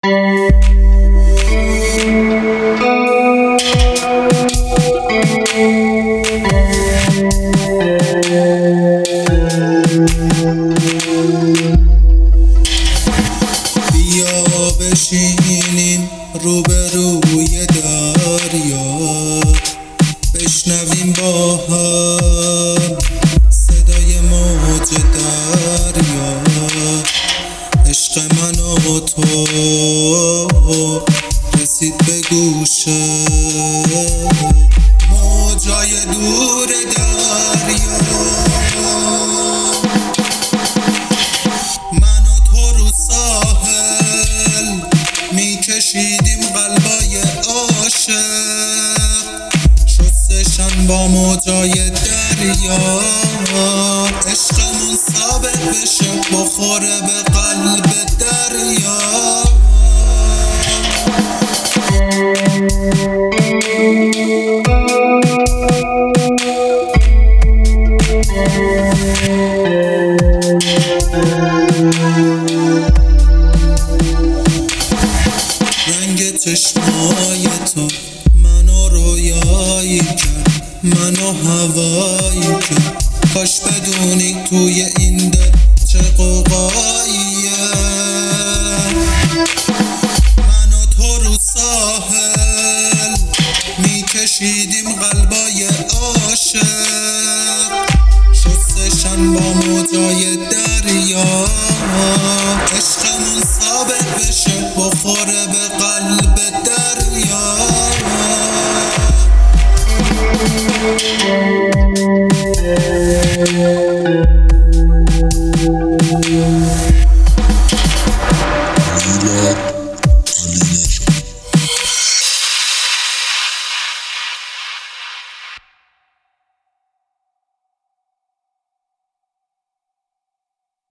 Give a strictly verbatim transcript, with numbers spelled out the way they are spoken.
بیا بشینیم روبروی دریا، بشنویم با هم صدای موج دریا. عشق من و تو رسید به گوشه موجای دور دریا. من و تو رو ساحل میکشیدیم قلبای عاشق، شستشن با موجای دریا. عشقمون ثابت بشه بخوره به قلب دریا. رنگ چشمای تو منو رویایی کرد، منو هوایی کرد. کاش بدونی توی این دل چه غوغاییه. من و تو رو ساحل میکشیدیم قلبای عاشق، شستشن با موجای دریا. عشقمون ثابت بشه بخوره به